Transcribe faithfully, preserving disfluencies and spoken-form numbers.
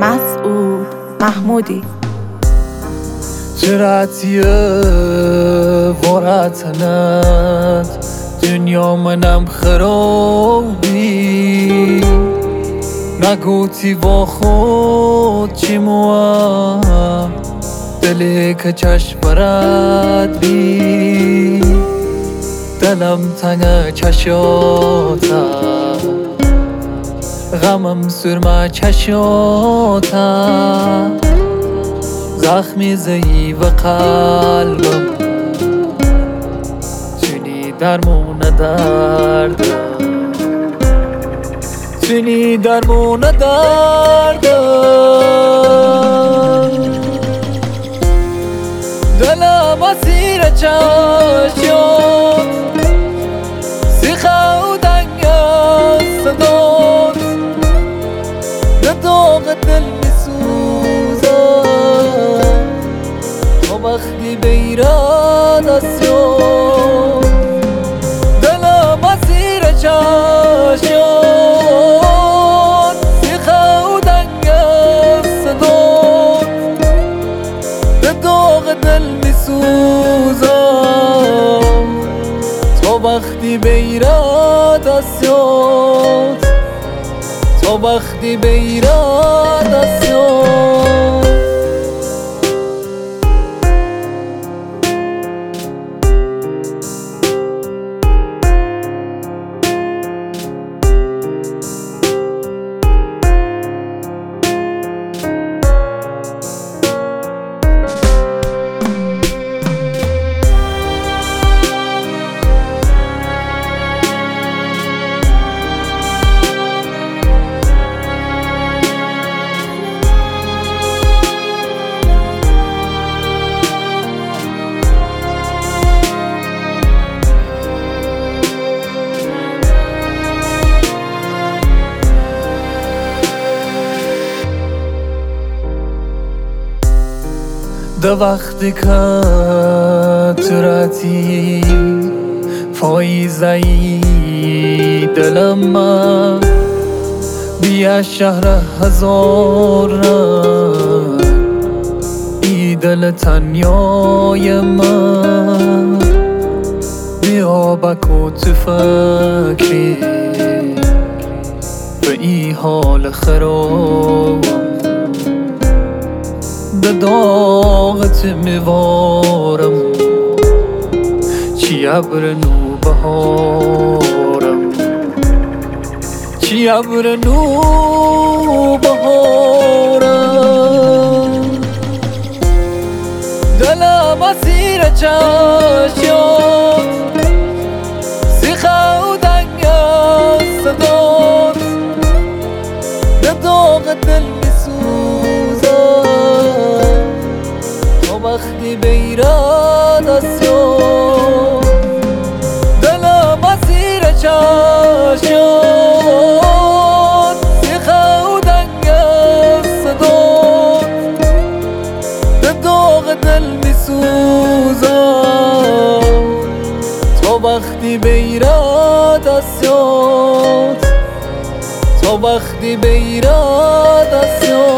مسعود محمودی. چراتیه وراتنات دنیا منم خرابی نگوتی با خود چی موام دلی که چشم برد بی دلم تنگ چشاتا غمم سرما چشاتا زخمی زی و قلبم تونی درمون دردم تونی درمون دردم دلم اسیر چشمات سیخه و دنگ صدات به داغ دل میسوزم تا وقتی بیرد اسیار دلم اسیر چشمات سیخه و دنگ صدات به داغ دل میسوزم تا وقتی بیرد اسیار تا وقتی بیرد اسیار ده وقتی که تراتی فایزهی دلم بیا شهر هزار رنگ ای دل تنیای من بیا بکو تو فکری به ای حال خراب به داغت میوارم چی ابر نو بهارم چی ابر نو بهارم دلم اسیر چشمات سیخه و دنگ صدات به داغ دل وقتی بیرد اسیار دلم اسیر چشمات سیخه و دنگ صدات به داغ دل میسوزم تا وقتی بیرد اسیار تا وقتی بیرد اسیار